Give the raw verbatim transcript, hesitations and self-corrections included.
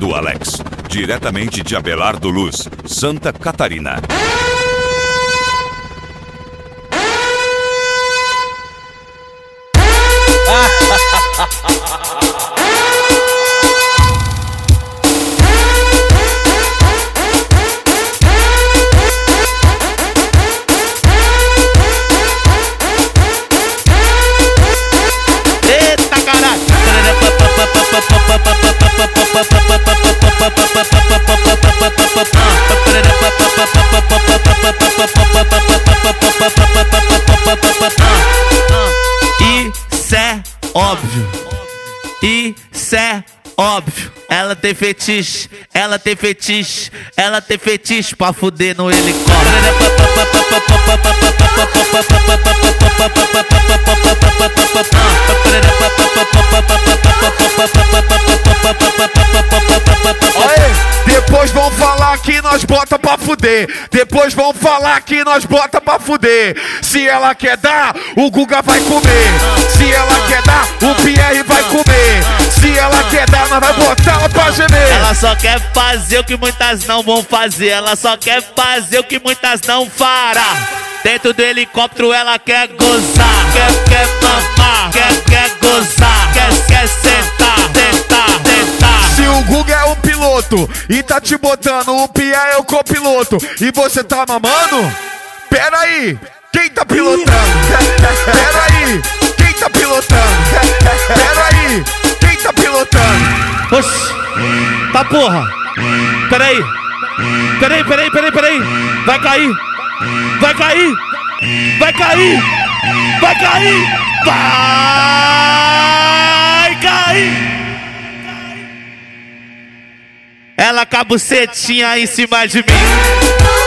do Alex, diretamente de Abelardo Luz, Santa Catarina. Eita caralho! Isso é óbvio. Isso é óbvio. Ela tem fetiche, ela tem fetiche, ela tem fetiche pra fuder no helicóptero. Depois vão falar que nós bota pra fuder. Depois vão falar que nós bota pra fuder. Se ela quer dar, o Guga vai comer. Se ela quer dar, o Pierre vai comer. Se ela quer dar, nós vai botar ela pra gemer. Ela só quer fazer o que muitas não vão fazer. Ela só quer fazer o que muitas não fará. Dentro do helicóptero ela quer gozar. Quer, quer mamar, quer, quer gozar. Quer, quer sentar, tentar, tentar. Se o Guga é o piloto e tá te botando, o Pierre é o copiloto e você tá mamando? Pera aí, quem tá pilotando? Pera aí, quem tá pilotando? Pera aí, quem tá pilotando? Oxi, tá porra. Peraí, peraí, peraí, peraí, peraí. Vai cair, vai cair, vai cair, vai cair, vai cair. Ela com a bucetinha em cima de mim.